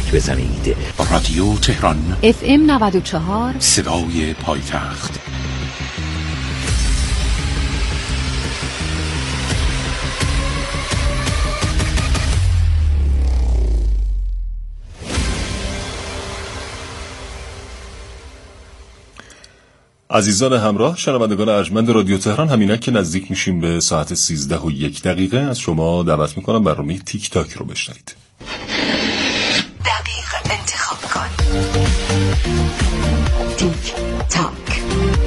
تک بزنید. رادیو تهران FM 94 صدای پایتخت. عزیزان همراه، شنوندگان ارجمند رادیو تهران، همینک که نزدیک میشیم به ساعت 13:01 از شما دعوت میکنم برنامه تیک تاک رو بشنوید. دقیق انتخاب کن. تیک تاک،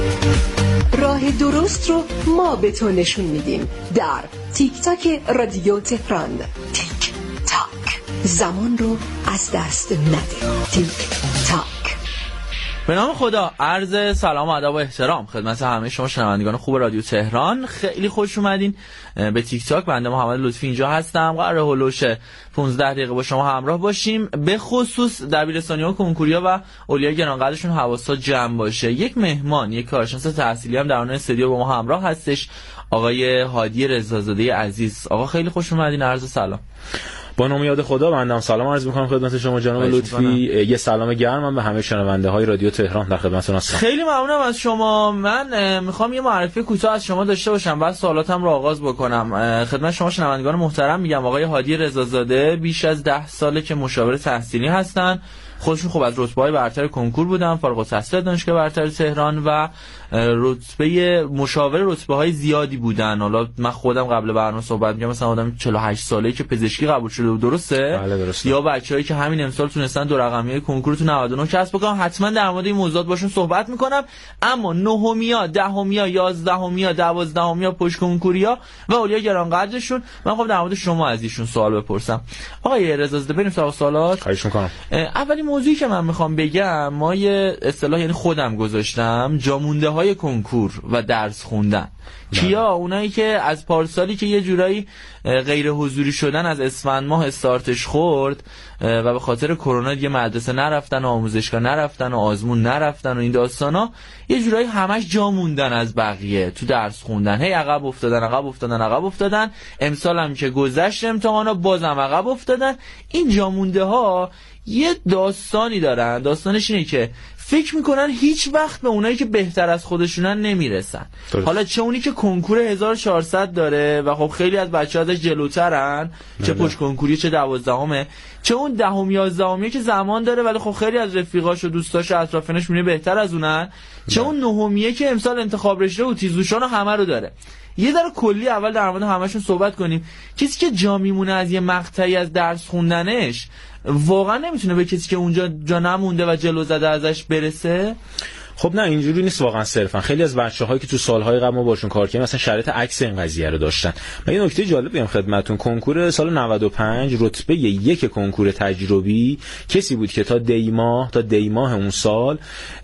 راه درست رو ما به تو نشون میدیم در تیک تاک رادیو تهران. تیک تاک، زمان رو از دست نده. تیک تاک. به نام خدا، عرض سلام و ادب و احترام خدمت همه شما شنوندگان خوب رادیو تهران. خیلی خوش اومدین به تیک تاک. بنده محمد لطفی اینجا هستم. قراره هولوش 15 دقیقه با شما همراه باشیم. به خصوص دبیرستانی‌ها، کنکوریا و اولیای گرانقدرشون حواسا جمع باشه. یک مهمان، یک کارشناس تحصیلی هم در اون استودیو با ما همراه هستش، آقای هادی رضازاده عزیز. آقا خیلی خوش اومدین. عرض سلام. با نام یاد خدا بنده سلام عرض می‌کنم خدمت شما جناب لطفی. یه سلام گرمم به همه شنونده‌های رادیو تهران در خدمتتون هستم. خیلی ممنونم از شما. من می‌خوام یه معرفی کوتاه از شما داشته باشم، بعد سوالاتم رو آغاز بکنم. خدمت شما شنوندگان محترم میگم آقای هادی رضازاده بیش از 10 ساله که مشاور تحصیلی هستن. خودشون خب از رتبه‌های برتر کنکور بودن، فارغ التحصیل دانشگاه برتر تهران و رتبه مشاور رتبه‌های زیادی بودن. حالا من خودم قبل برنامه صحبت می‌کردم، مثلا آدم 48 ساله‌ای که پزشکی قبول شده بود، درسته؟ بله درسته. یا بچه‌هایی که همین امسال تونستن دو رقمی کنکور تو 99 کسب بکنن. حتما در مورد این موضوعات باشون صحبت می‌کنم. اما نهمیا، دهمیا، 11میا، 12میا پشت کنکوریا و اولیای گرانقدرشون، من خب در مورد شما از ایشون سوال بپرسم. آقای رضازاده، بریم سراغ سوالات. خواهش می‌کنم. اولی موضوعی که من میخوام بگم، ما یه اصطلاح یعنی خودم گذاشتم، جامونده های کنکور و درس خوندن. کیا؟ اونایی که از پارسالی که یه جورایی غیر حضوری شدن، از اسفند ماه استارتش خورد و به خاطر کرونا دیگه مدرسه نرفتن و آموزشگاه نرفتن و آزمون نرفتن و این داستانا، یه جورایی همش جا موندن از بقیه تو درس خوندن. هی عقب افتادن. امسال هم که گذشت امتحانا بازم عقب افتادن. این جا مونده ها یه داستانی دارن. داستانش اینه که فکر میکنن هیچ وقت به اونایی که بهتر از خودشونن نمیرسن. حالا چه اونی که کنکور 1400 داره و خب خیلی از بچه‌ها ازش جلوترن، چه پشت کنکوری چه 12مه، چه اون 10ام 11م که زمان داره ولی خب خیلی از رفیقاش و دوستاش و اطرافیانش میبینه بهتر از اونن، چه اون 9میه که امسال انتخاب رشته و تیزهوشان همه رو داره. یه ذره کلی اول در مورد همشون صحبت کنیم. کسی که جا میمونه از یه مقطعی از درس خوندنش واقعا نمیتونه به کسی که اونجا جا نمونده و جلو زده ازش برسه؟ خب نه، اینجوری نیست واقعا. صرفا خیلی از بچه‌هایی که تو سال‌های قبل ما باشون کار کردیم مثلا شرایط عکس این قضیه رو داشتن. من یه نکته جالب بگم خدمتتون. کنکور سال 95 رتبه 1 کنکور تجربی کسی بود که تا دی ماه اون سال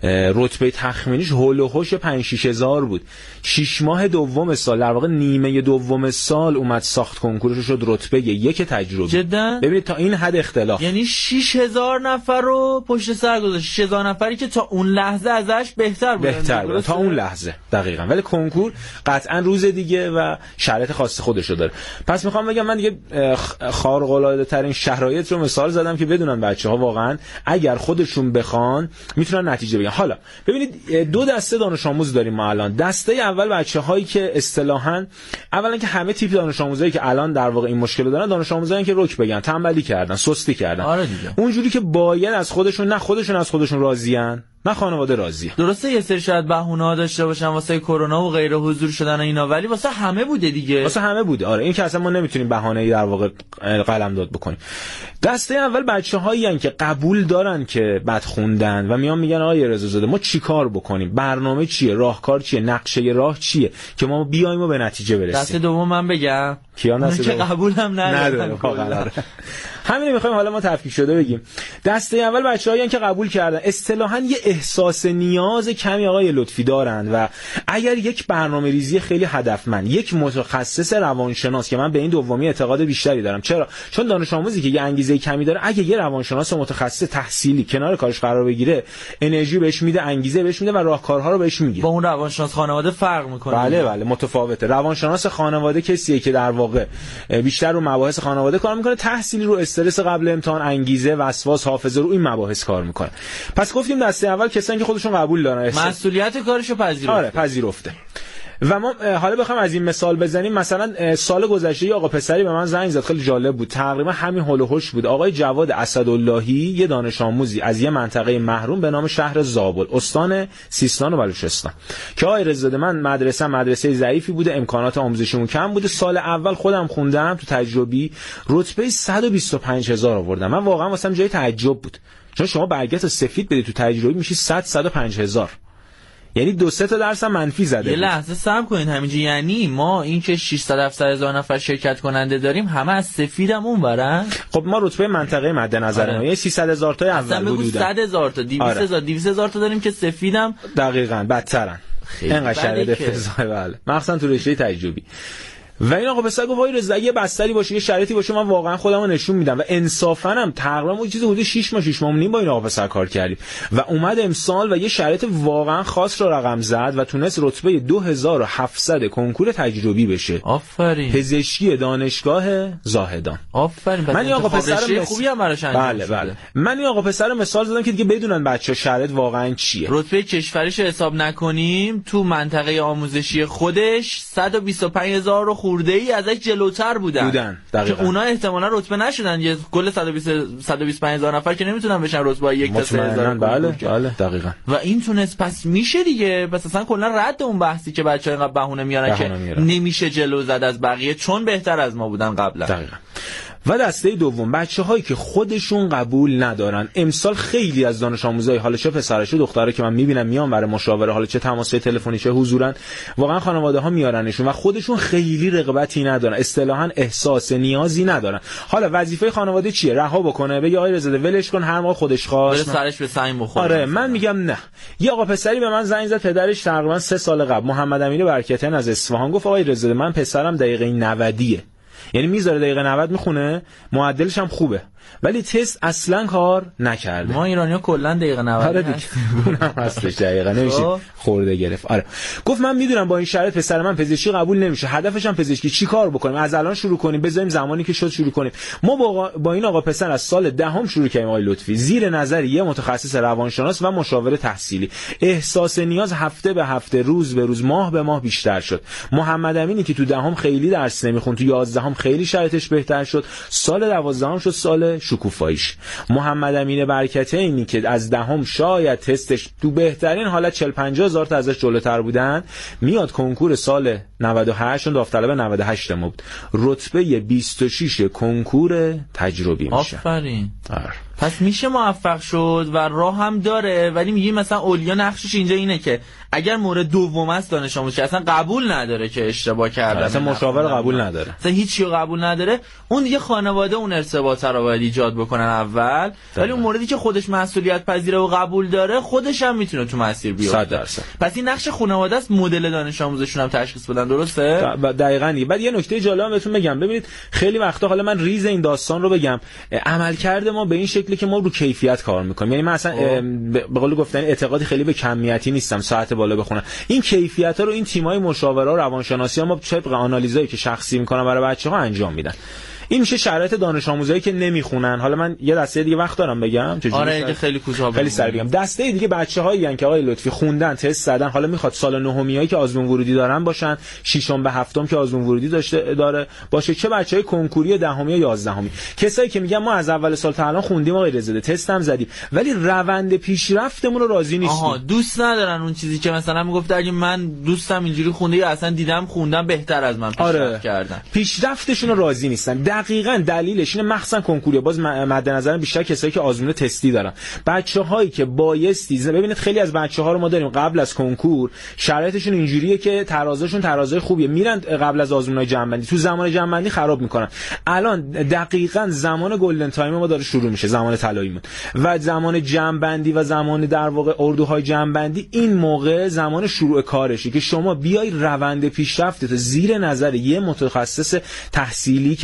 رتبه تخمینیش هول و هوش 5-6 هزار بود. 6 ماه دوم سال، در واقع نیمه دوم سال، اومد ساخت کنکورش شد رتبه 1 تجربی. جدا؟ ببینید تا این حد اختلاف. یعنی 6000 نفر رو پشت سر گذاشت. 6000 نفری که تا اون لحظه ازش بهتر بود تا اون لحظه دقیقاً. ولی کنکور قطعاً روز دیگه و شرایط خاص خودشو داره. پس میخوام بگم من دیگه خارق العاده ترین شرایط رو مثال زدم که بدونن بچه‌ها واقعاً اگر خودشون بخوان میتونن نتیجه بگیرن. حالا ببینید، دو دسته دانش آموز داریم ما الان. دسته اول بچه‌هایی که اصطلاحاً اولا که همه تیپ دانش آموزایی که الان در واقع این مشکل رو دارن، دانش آموزایی که رک بگن، تنبلی کردن، سستی کردن. آره دیگه. اونجوری که باید از خودشون از خودشون راضیان، نه خانواده راضیه. درسته یه سری شاید بهونه‌ها داشته باشن واسه کرونا و غیر حضور شدن و اینا، ولی واسه همه بوده دیگه. واسه همه بوده. آره، این که اصلا ما نمیتونیم بهانه‌ای در واقع قلمداد بکنیم. دسته اول بچه‌هایی ان که قبول دارن که بد خوندن و میان میگن آقای رضازاده ما چیکار بکنیم؟ برنامه چیه؟ راهکار چیه؟ نقشه راه چیه که ما بیایم و به نتیجه برسیم؟ دسته دوم من بگم کیا دسته که قبول هم نداره واقعا. همین میخوایم حالا ما تفکیک شده بگیم. دسته اول بچه‌هایی که قبول کردن، اصطلاحاً یه احساس نیاز کمی آقای لطفی دارن و اگر یک برنامه‌ریزی خیلی هدفمند، یک متخصص روانشناس که من به این دومی اعتقاد بیشتری دارم. چرا؟ چون دانش آموزی که یه انگیزه کمی داره، اگه یه روانشناس متخصص تحصیلی کنار کارش قرار بگیره، انرژی بهش میده، انگیزه بهش میده و راهکارها رو بهش میگه. با اون روانشناس خانواده فرق میکنه. بله متفاوته. روانشناس خانواده کسیه که در واقع واقع بیشتر رو مباحث خانواده کار میکنه، تحصیلی رو استرس قبل امتحان، انگیزه، وسواس، حافظه رو این مباحث کار میکنه. پس گفتیم دسته اول کسانی که خودشون قبول دارن، مسئولیت کارشو پذیرفته. آره پذیرفته. و ما حالا بخوام از این مثال بزنیم، مثلا سال گذشته یه آقا پسری به من زنگ زد، خیلی جالب بود، تقریبا همین هول و هوش بود. آقای جواد اسداللهی یه دانش آموزی از یه منطقه محروم به نام شهر زابل، استان سیستان و بلوچستان، که آقای رضا من مدرسه ضعیفی بوده، امکانات آموزشیمون کم بوده، سال اول خودم خوندم تو تجربی رتبه 125,000 آوردم. من واقعا واسم جای تعجب بود، چون شما برگشت سفید بدی تو تجربی میشی 105,000، یعنی 2-3 تا درس هم منفی زده. یه لحظه صبر کنین همینجا، یعنی ما این که 600-700 نفر شرکت کننده داریم همه از سفیدم اونورن. خب ما رتبه منطقه مد نظر ما 300,000 تا اول حدودا 100,000 تا 200,000 تا داریم که سفیدم دقیقاً بدترن. اینقدر شرایط افتضاحه. بله مخصوصا تو رشته تجربی. و این آقا پسر گفت وای رضا یه بستری باشه، یه شرایطی باشه، من واقعا خودمو نشون میدم. و انصافا هم تقریبا ما چیزی حدود 6 ماه و نیم با این آقا پسر کار کردیم و اومد امسال و یه شرایط واقعا خاص رو رقم زد و تونست رتبه 2700 کنکور تجربی بشه. آفرین. پزشکی دانشگاه زاهدان. آفرین. من این آقا پسر خوبی هم براش انجام شده. بله. من این آقا پسر مثال زدم که دیگه بدونن بچه‌ها شرایط واقعا چیه. رتبه کشوریش حساب نکنیم، تو منطقه آموزشی خودش 125,000 رو خورده‌ای ازش جلوتر بودن دقیقاً. که اونا احتمالاً رتبه نشدن، یه کل 125,000 نفر که نمیتونن بشن رتبه 1 تا 3,000. بله دقیقاً. و این تونست، پس میشه دیگه. پس اصلا کلا رد اون بحثی که بچه‌ها اینقدر بهونه میارن که نمیشه جلو زد از بقیه چون بهتر از ما بودن قبلا. دقیقاً. و دسته دوم بچه‌هایی که خودشون قبول ندارن. امسال خیلی از دانش آموزای، حالا چه پسرا چه دخترا که من میبینم میان برای مشاوره، حالا چه تماسای تلفنی چه حضورن، واقعا خانواده ها میارنشون و خودشون خیلی رغبتی ندارن، اصطلاحاً احساس نیازی ندارن. حالا وظیفه خانواده چیه؟ رها بکنه، بگه آقای رضا ولش کن، هر ما خودش خواست بره سرش به سنگ بخوره. آره من میگم نه. یه آقا پسری به من زنگ زد، پدرش تقریبا 3 سال قبل، محمد امین برکتیان از اصفهان، گفت آقای رضا من پسرم دقیقه 90، یعنی میذاره دقیقه 90 میخونه، معدلش هم خوبه، ولی تست اصلا کار نکرده. ما ایرانی‌ها کلا دقیقه 90 آره دیگه اونم هستش، دقیقه نمیشه خورده گرفت. آره گفت من میدونم با این شرایط پسر من پزشکی قبول نمیشه، هدفش هم پزشکی، چی کار بکنیم؟ از الان شروع کنیم، بذاریم زمانی که شد شروع کنیم. ما با این آقا پسر از سال دهم شروع کردیم آقای لطفی، زیر نظر یه متخصص روانشناس و مشاور تحصیلی. احساس نیاز هفته به هفته، روز به روز، ماه به ماه بیشتر شد. محمد امینی که تو دهم خیلی درس نمیخوند، تو 11هم خیلی شرایطش بهتر شد، سال 12 شد سال شکوفاییش. محمد امین برکتیانی که از دهم شاید تستش تو بهترین حالت 40-50 هزار تا ازش جلوتر بودن، میاد کنکور سال 98 اون داوطلب 98 ما بود، رتبه 26 کنکور تجربی میشه. آفرین. پس میشه موفق شد و راه هم داره. ولی میگیم مثلا اولیا نقشش اینجا اینه که اگر مورد دوم است دانش آموز که اصلا قبول نداره که اشتباه کرده، اصلا مشاور قبول نداره، اصلا هیچی قبول نداره، اون دیگه خانواده اون ارتباط رو باید ایجاد بکنن اول. ولی اون موردی که خودش مسئولیت پذیره و قبول داره، خودش هم میتونه تو مسیر بیفته. پس این نقش خانواده است، مدل دانش آموزشون هم تشخیص بدن. درسته؟ دقیقاً. بعد یه نکته جالب بهتون بگم، ببینید خیلی وقتا، حالا من ریز این داستان رو بگم، عملکرد ما به این شکلی که ما رو کیفیت کار میکنیم. یعنی من اصلا به قول گفتن اعتقادی خیلی به کمیتی نیستم، ساعت بالا بخونم. این کیفیت‌ها رو این تیم‌های مشاوره و روانشناسی ما طبق آنالیزایی که شخصی میکنن برای بچه‌ها انجام میدن. این میشه شرایط دانش آموزایی که نمیخونن. حالا من یه دسته دیگه وقت دارم بگم، آره خیلی کوتاه خیلی سریع بگم. دسته دیگه بچه‌هایی ان که آقای لطفی خوندن، تست زدن، حالا میخواد سال نهمیایی که آزمون ورودی دارن باشن، ششم به هفتم که آزمون ورودی داره باشه، چه بچهای کنکوری دهمی یا 11می. کسایی که میگن ما از اول سال تا الان خوندیم آقای رضا، تست هم زدیم، ولی روند پیشرفتمون رو راضی نیستیم. دوست ندارن اون چیزی که مثلا میگفت اگه من دوستم اینجوری خونده یا اصلا دیدم خوندم بهتر از من پیشرفت کردن، پیشرفتشون رو راضی نیستن. دقیقاً دلیلش اینه، مخصوصا کنکوری باز مد نظر بیشتر کسایی که آزمون تستی دارن، بچه‌هایی که بایستی، ببینید خیلی از بچه‌ها رو ما داریم قبل از کنکور شرایطشون اینجوریه که ترازشون ترازای خوبیه، میرن قبل از آزمونای جنبندی، تو زمان جنبندی خراب میکنن. الان دقیقاً زمان گلدن تایم ما داره شروع میشه، زمان طلاییمون، و زمان جنبندی و زمان در واقع اردوهای جنبندی، این موقع زمان شروع کارشه که شما بیای روند پیشرفتت زیر نظر یه متخصص تحصیلی که بیا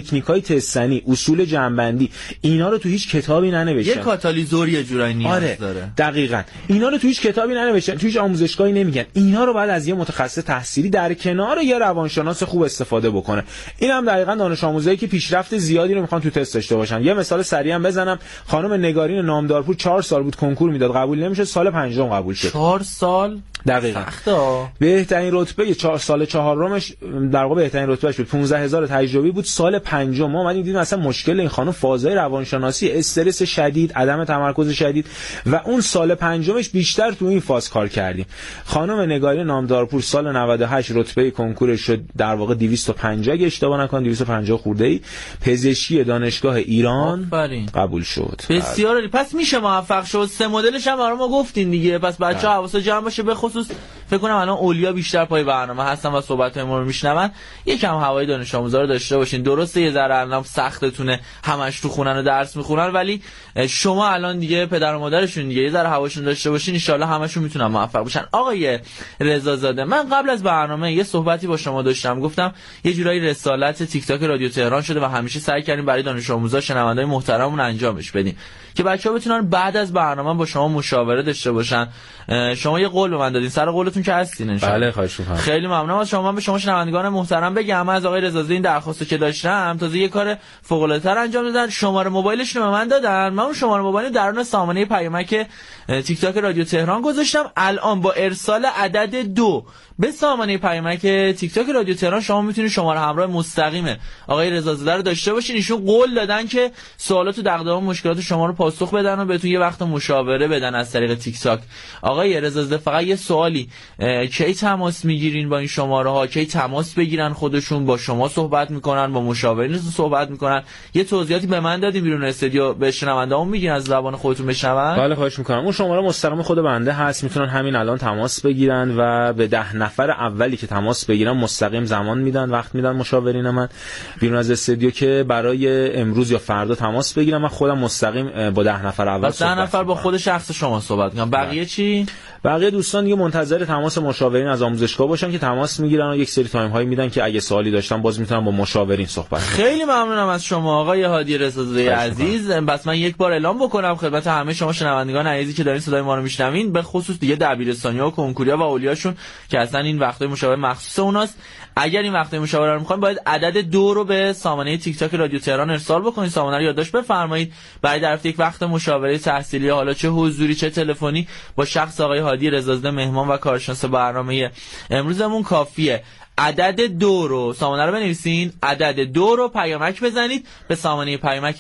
تکنیکای تستنی، اصول جنبندی، اینا رو تو هیچ کتابی ننوشتن. یه کاتالیزور یه جورایی نیاز داره. دقیقاً. اینا رو تو هیچ کتابی ننوشتن، تو هیچ آموزشگاهی نمیگن. اینا رو باید از یه متخصص تحصیلی در کنار یه روانشناس خوب استفاده بکنه. اینم دقیقاً دانش آموزایی که پیشرفت زیادی رو میخوان تو تست داشته باشن. یه مثال سریع هم بزنم، خانم نگارین نامدارپور 4 سال بود کنکور میداد، قبول نمیشد، سال 5م قبول شد. 4 سال دقیقاً. سخته. بهترین رتبه 4 سال چهارمش در واقع بهترین رتبهش بود، 15000 تجربی بود. سال 5م ما اومدیم دیدیم اصلا مشکل این خانم فازهای روانشناسی، استرس شدید، عدم تمرکز شدید و اون سال 5مش بیشتر تو این فاز کار کردیم. خانم نگارین نامدارپور سال 98 رتبه کنکورش شد در واقع 250 اگه اشتباه نکنم، 250 خورده‌ای، پزشکی دانشگاه ایران قبول شد. بسیار عالی. پس میشه موفق شد. 3 مدلش هم برای ما گفتین دیگه. پس بچه‌ها حواس جمع باشه، به خصوص فکر کنم الان اولیا بیشتر پای برنامه هستن و صحبت‌های ما رو میشنون. یکم هوای دانش آموزا رو داشته باشین. درسته یه ذره الان سختتونه، همش تو خونن و درس میخونن، ولی شما الان دیگه پدر و مادرشون دیگه یه ذره هواشون داشته باشین، ان شاءالله همشون میتونن موفق بشن. آقای رضازاده، من قبل از برنامه یه صحبتی با شما داشتم، گفتم یه جورایی رسالت تیک تاک رادیو تهران شده و همیشه سعی کردیم برای دانش آموزا شنوندای محترممون انجامش بدیم که بچه‌ها بتونن بعد از برنامه با شما مشاوره داشته باشن. شما یه قول به من دادین، سر قولتون که هستین ان شاءالله. بله خواهش می‌کنم. خیلی ممنونم از شما. من به شما شنوندگان محترم بگم، از آقای رضازاده این درخواستو که داشتم، تازه یه کار فوق‌العاده‌تر انجام دادن. شماره موبایلشون رو به من دادن، من اون شماره موبایل درون سامانه پیامک تیک تاک رادیو تهران گذاشتم. الان با ارسال عدد 2 به سامانه پیامک تیک تاک رادیو تهران شما میتونید شماره همراه مستقیم آقای رضازاده رو داشته باشین. ایشون قول دادن که سوالات و دغدغه و مشکلات شما رو پاسخ بدن و بهتون یه وقت مشاوره بدن از طریق تیک تاک. آقای رضازاده، فقط یه سوالی، کی تماس میگیرین با این شماره ها؟ کی تماس بگیرن خودشون با شما صحبت میکنن، با مشاورینتون صحبت میکنن؟ یه توضیحاتی به من دادین بیرون استودیو، به شنونده‌مون میگین از زبان خودتون بشنون؟ بله خواهش میکنم. اون شماره مستقیم خود بنده هست، میتونن همین الان تماس بگیرن و به 10 نفر اولی که تماس بگیرن مستقیم زمان میدن، وقت میدن مشاورین من بیرون از استودیو که برای امروز یا فردا تماس بگیرن. من خودم مستقیم با 10 نفر اول صحبت 10 نفر با خود شخص شما صحبت میکنم. بقیه چی؟ بقیه دوستان دیگه منتظر تماس مشاورین از آموزشگاه باشن که تماس میگیرن و یک سری تایم هایی میدن که اگه سوالی داشتن باز میتونن با مشاورین صحبت کنن. خیلی ممنونم از شما آقای هادی رضازاده عزیز. بس من یک بار اعلام بکنم خدمت همه شما شنوندگان عزیزی که دارین صدای ما رو میشنوین، به خصوص دیگه دبیرستانی‌ها و کنکوریا و اولیاشون که اصلا این وقتای مشاوره مخصوص اوناست. اگر این وقتای مشاوره رو میخواین باید عدد 2 رو به سامانه تیک تاک رادیو تهران ارسال بکنید. سامانه رو یادداشت بفرمایید. برای دریافت یک وقت مشاوره تحصیلی، حالا چه حضوری چه تلفنی، با شخص آقای هادی رضازاده مهمان و کارشناس برنامه امروزمون کافیه عدد 2 رو، سامانه رو بنویسین، عدد 2 رو پیامک بزنید به سامانه پیامک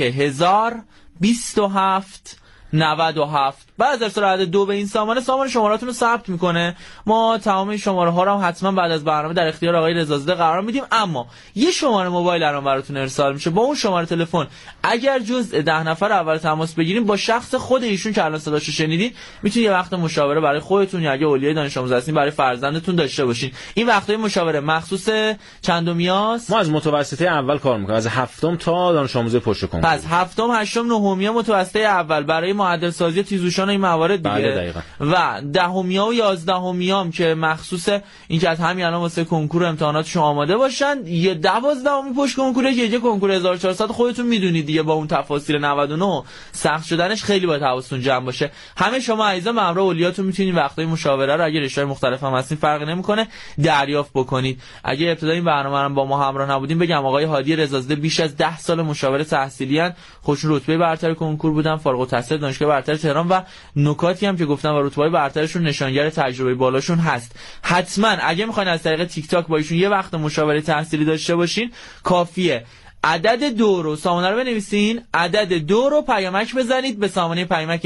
1027 97. بعد از ارسال عدد 2 به این سامانه شماراتون رو ثبت میکنه. ما تمام این شماره ها رو هم حتما بعد از برنامه در اختیار آقای رضازاده قرار میدیم. اما یه شماره موبایل الان براتون ارسال میشه، با اون شماره تلفن اگر جزء 10 نفر اول تماس بگیریم با شخص خود ایشون که الان صداشو شنیدین، میتونید یه وقت مشاوره برای خودتون یا اگه اولیای دانش آموز هستین برای فرزندتون داشته باشین. این وقتای مشاوره مخصوص چندمیاست؟ ما از متوسطه اول کار میکنیم، از هفتم تا دانش آموز پشت کنکور. پس هفتم، هشتم، نهمیا متوسطه اول برای معدل سازی تیزهوشان این موارد دیگه. و دهمیا و یازدهمیام که مخصوص این که از همین الان واسه کنکور امتحاناتشون آماده باشن. یه 12می پشت کنکوره که یه کنکور 1400 خودتون میدونید دیگه، با اون تفاصیل 99 سخت شدنش خیلی باید حواستون جمع باشه. همه شما عزیزان به همراه اولیاتون میتونید وقتای مشاوره رو اگه رشته‌های مختلف هم هستین فرقی نمیکنه دریافت بکنید. اگه ابتدای این برنامه رو با ما همراه نبودین بگم آقای هادی رضازاده بیش از 10 سال مشاور تحصیلی ان، خودشون رتبه برتر کنکور بودن، فارغ التحصیل دانشگاه برتر تهران و نکاتی هم که گفتم و رتبه‌های برترشون نشانگر تجربه بالاشون هست. حتما اگه میخواین از طریق تیک تاک با ایشون یه وقت مشاوره تحصیلی داشته باشین کافیه عدد 2 رو، سامانه رو بنویسین، عدد 2 رو پیامک بزنید به سامانه پیامک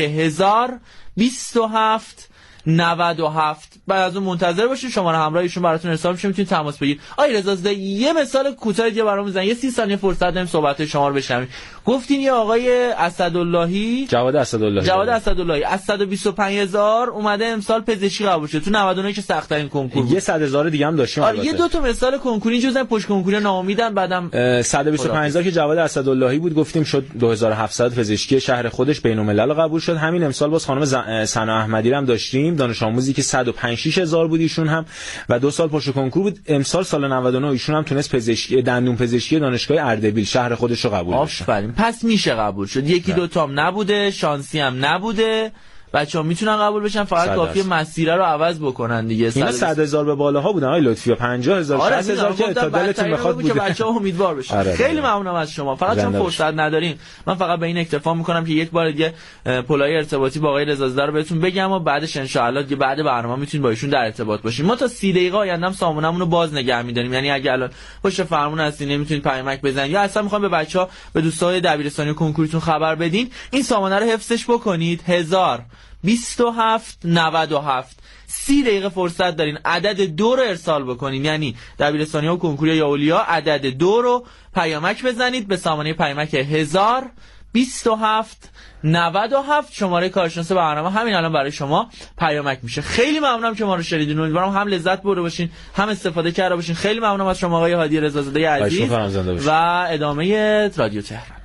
1027 97. بعد از اون منتظر باشین شماره همراه ایشون براتون ارسال میشه، میتونید تماس بگیرید. آقای رضازاده یه مثال کوتاه دیگه برام بزنید، یه 30 ثانیه فرصت داریم صحبت شما رو بشنویم. گفتین یه آقای اسداللهی، جواد اسداللهی از 125000 اومده امسال پزشکی قبول شد تو 99 که سخت ترین کنکور بود. یه 100000 دیگه هم داشتیم. یه دو تا مثال کنکوری جزء پشت کنکوری ناامیدن. بعدم 125000 که جواد اسداللهی بود گفتیم شد 2700 پزشکی شهر خودش بین‌الملل قبول شد. همین امسال باز خانم سنا احمدی هم داشتیم داشتیم، دانش آموزی که 105 هزار بود ایشون هم و 2 سال پشت کنکور بود. امسال سال 99 ایشون هم تونست پزشکی دندون پزشکی دانشگاه اردبیل شهر خودش رو قبول بشه. آفرین. پس میشه قبول شد. یکی دو تام نبوده، شانسی هم نبوده. بچه‌ها میتونن قبول بشن، فقط کافیه مسیر رو عوض بکنن دیگه. اینا 100,000 به بالاها بودن آقای لطفی، 50,000 60,000 که تا دلتون بخواد بود که بچه‌ها امیدوار بشن. خیلی ممنونم از شما. فقط چون فرصت نداریم من فقط به این اکتفا میکنم که یک بار دیگه پلای ارتباطی با آقای رضازاده رو بهتون بگم و بعدش ان شاء الله دیگه بعد برنامه میتونید با ایشون در ارتباط باشین. ما تا 30 دقیقه آینده هم سامونمون رو باز نگه می‌داریم، یعنی اگه الان پشت فرمون هستین نمیتونید پیامک بزنید یا اصلا میخوام به بچه‌ها به دوستای دبیرستانی و کنکورتون خبر بدین، این سامانه رو حفظش بکنید. 102797 30 دقیقه فرصت دارین عدد 2 رو ارسال بکنین، یعنی دبیرستانی و کنکوری یا اولیا عدد 2 رو پیامک بزنید به سامانه پیامک 102797. شماره کارشناس برنامه همین الان برای شما پیامک میشه. خیلی ممنونم که ما رو شنیدین. امیدوارم هم لذت برده باشین هم استفاده کرده باشین. خیلی ممنونم از شما آقای هادی رضازاده عزیز و ادامه رادیو تهران.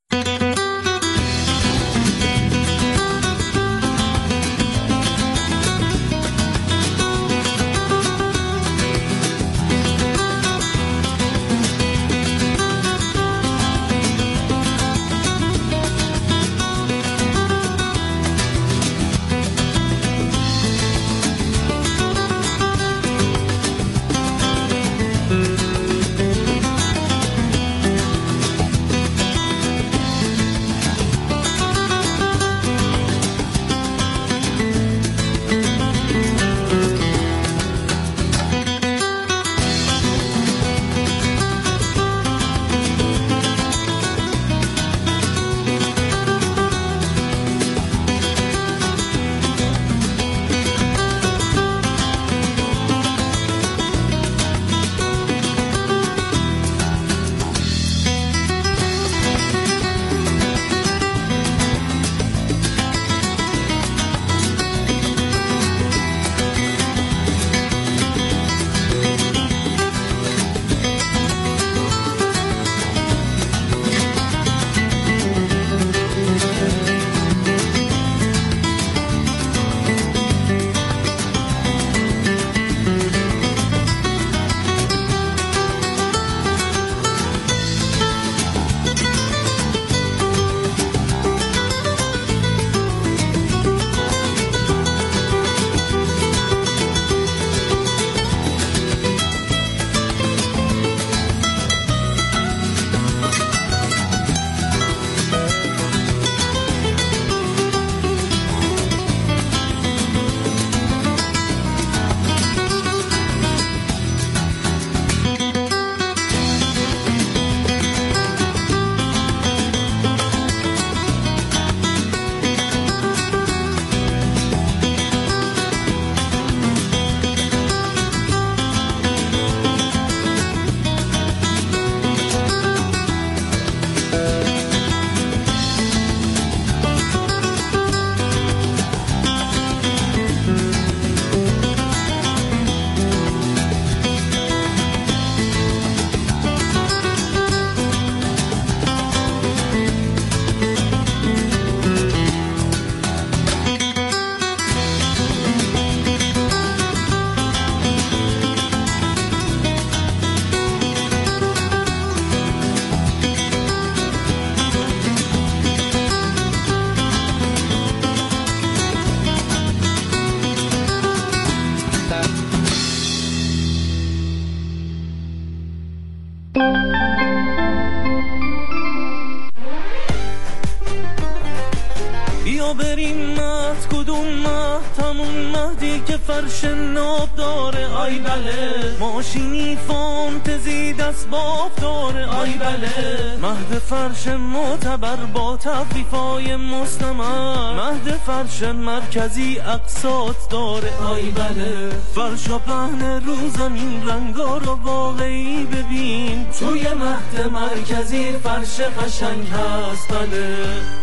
فرش ناب داره آی بله، ماشینی فانتزی دست باف داره آی بله، مهد فرش معتبر با تفریفای مستمر، مهد فرش مرکزی اقساط داره آی بله، فرشا پهن رو زمین رنگا رو واقعی ببین، توی مهد مرکزی فرش قشنگ هست بله.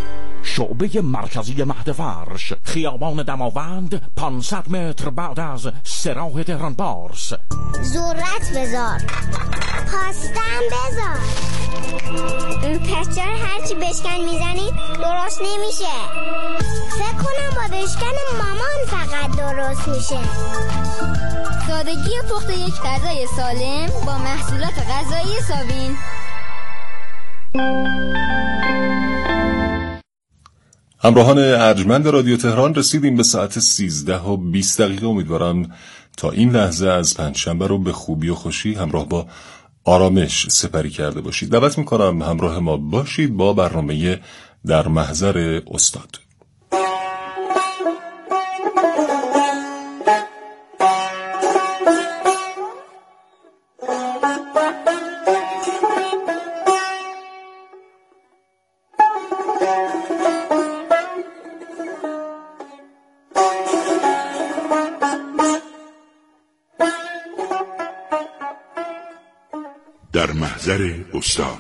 شعبه مرکزی مهد فرش، خیابان دماوند، 500 متر بعد از سراح تهران پارس. ذرت بذار، پاستم بذار. این پسچر هرچی بشکن میزنی درست نمیشه. فکر کنم با بشکن مامان فقط درست میشه. سادگی پخت یک غذای سالم با محصولات غذایی سابین. همراهان ارجمند رادیو تهران، رسیدیم به ساعت 13:20. امیدوارم تا این لحظه از پنجشنبه رو به خوبی و خوشی همراه با آرامش سپری کرده باشید. دعوت میکنم همراه ما باشید با برنامه در محضر استاد. در محضر استاد.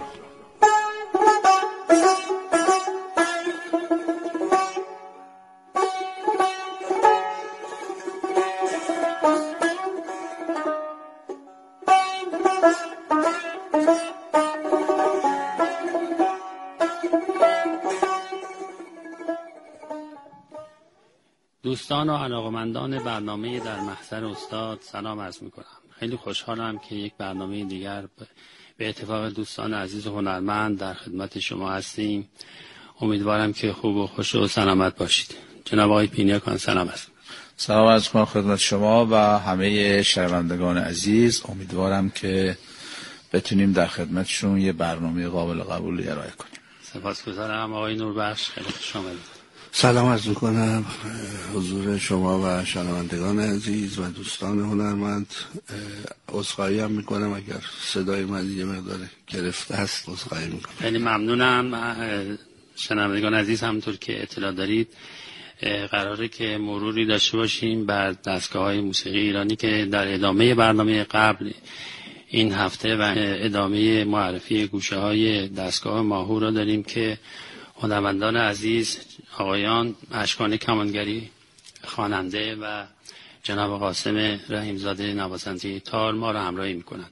دوستان و علاقمندان برنامه در محضر استاد سلام عرض میکنم. خیلی خوشحالم که یک برنامه دیگر به اتفاق دوستان عزیز و هنرمند در خدمت شما هستیم. امیدوارم که خوب و خوش و سلامت باشید. جناب آقای پینیاکان سلام عرض میکنم. سلام عرض میکنم خدمت شما و همه شنوندگان عزیز. امیدوارم که بتونیم در خدمتشون یه برنامه قابل قبول ارائه کنیم. سپاسگزارم آقای نوربخش، خیلی خوش آمدید. سلام عرض میکنم حضور شما و شنوندگان عزیز و دوستان هنرمند. عذرخواهی هم میکنم اگر صدای من یه مقدار گرفته است، عذرخواهی میکنم. خیلی ممنونم. شنوندگان عزیز، همونطور که اطلاع دارید قراره که مروری داشته باشیم بر دستگاه‌های موسیقی ایرانی که در ادامه برنامه قبل این هفته و ادامه معرفی گوشه‌های دستگاه ماهور را داریم که هنرمندان عزیز آقایان اشکان کمانگری خواننده و جناب قاسم رحیمزاده نوازنده تار ما را همراهی می‌کنند.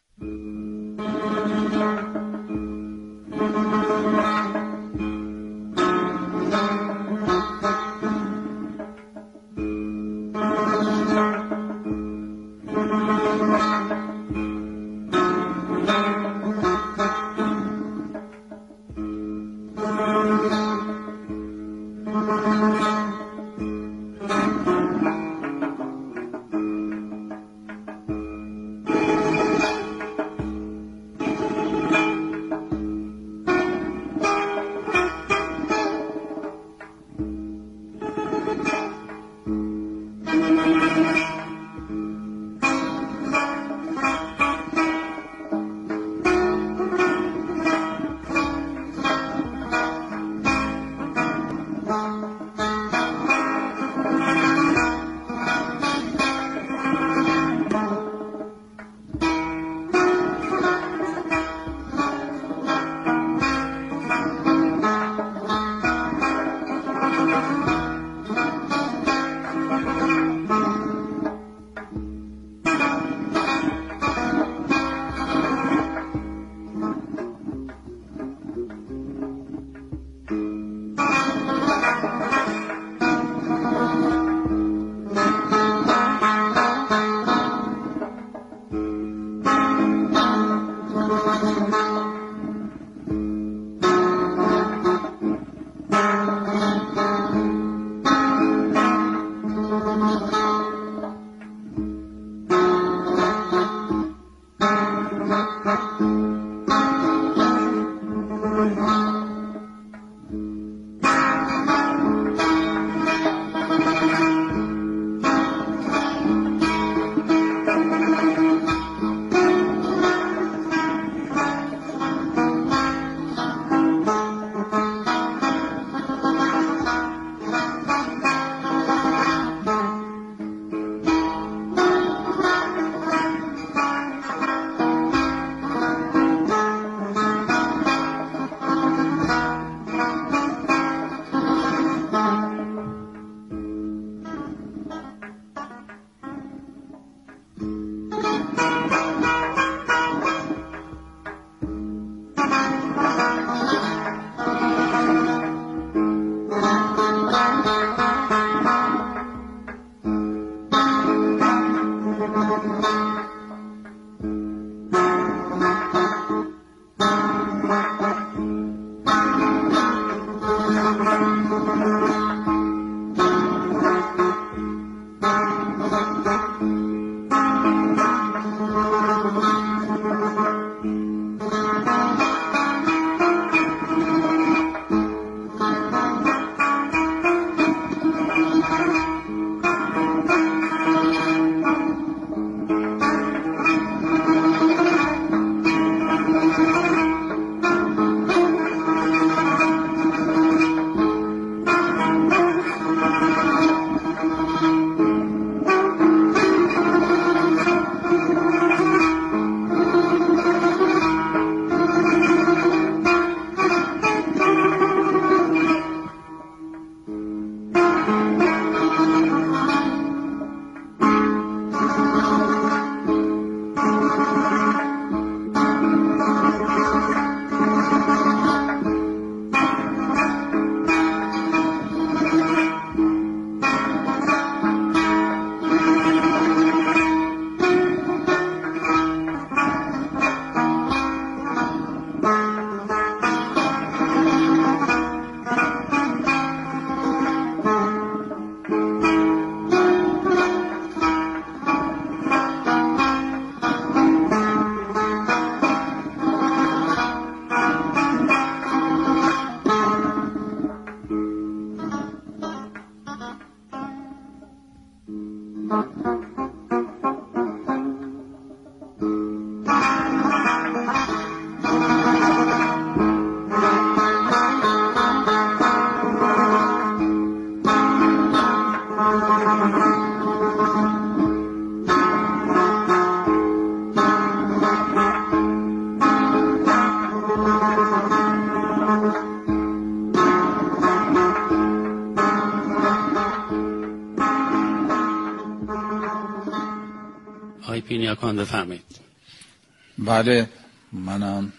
آقای پینیاکان بفرمایید. بله، منم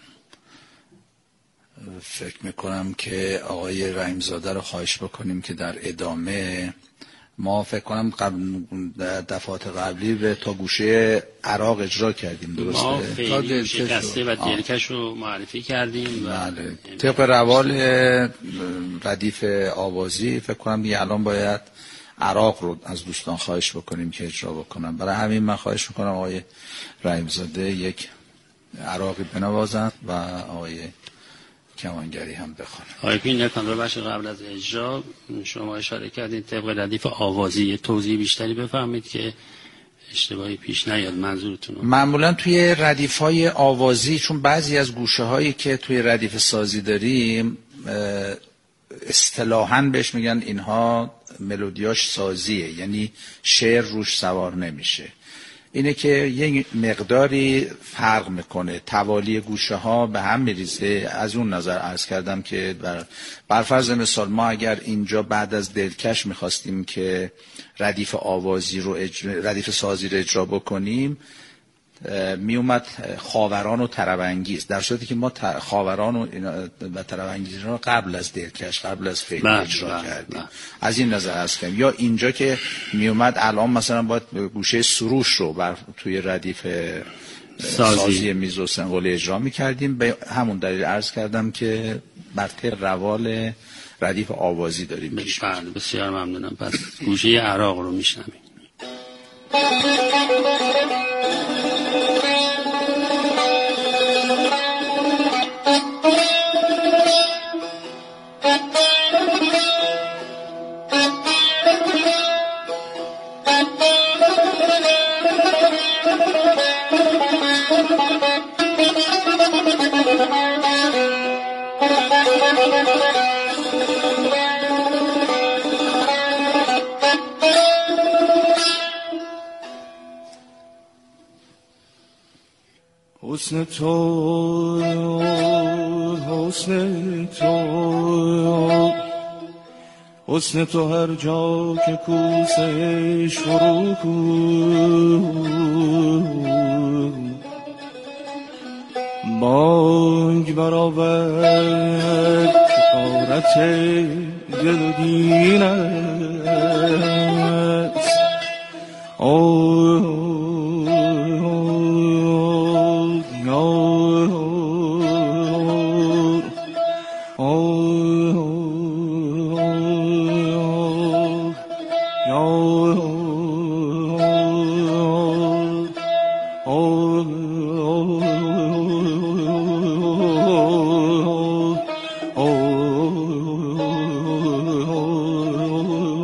فکر میکنم که آقای رحیمزاده رو خواهش بکنیم که در ادامه ما فکر کنم دفعات قبلی به تا گوشه عراق اجرا کردیم، درسته؟ ما فعلی شکسته و دلکش رو معرفی کردیم. بله. طبق روال ردیف آوازی فکر کنم دیگه الان باید عراق رو از دوستان خواهش بکنیم که اجرا بکنم. برای همین من خواهش میکنم آقای رحیمزاده یک عراقی بنوازن و آقای کمانگری هم بخونن. آقای پینیاکان رو بخش قبل از اجرا شما اشاره کردین طبق ردیف آوازی توضیح بیشتری بفهمید که اشتباهی پیش نیاد منظورتون رو. معمولا توی ردیف‌های آوازی چون بعضی از گوشه‌هایی که توی ردیف سازی داریم اصطلاحاً بهش میگن اینها ملودیاش سازیه، یعنی شعر روش سوار نمیشه. اینه که یه مقداری فرق میکنه، توالی گوشه ها به هم میریزه. از اون نظر عرض کردم که بر فرض مثال ما اگر اینجا بعد از دلکش میخواستیم که ردیف آوازی رو ردیف سازی رو اجرا بکنیم میومد خاوران و طرب‌انگیز، در صورتی که ما خاوران و طرب‌انگیز رو قبل از دلکش قبل از فعل اجرا کردیم. از این نظر عرض کردم. یا اینجا که میومد الان مثلا باید گوشه سروش رو توی ردیف سازی میز و سنقولی اجرا میکردیم. به همون دلیل عرض کردم که بر طبق روال ردیف آوازی داریم. بسیار ممنونم. پس گوشه عراق رو میشنویم. حسن تو حسن تو حسن تو هر جا که کوسش فرو کن بانگ برآورد که غارت دل و دینم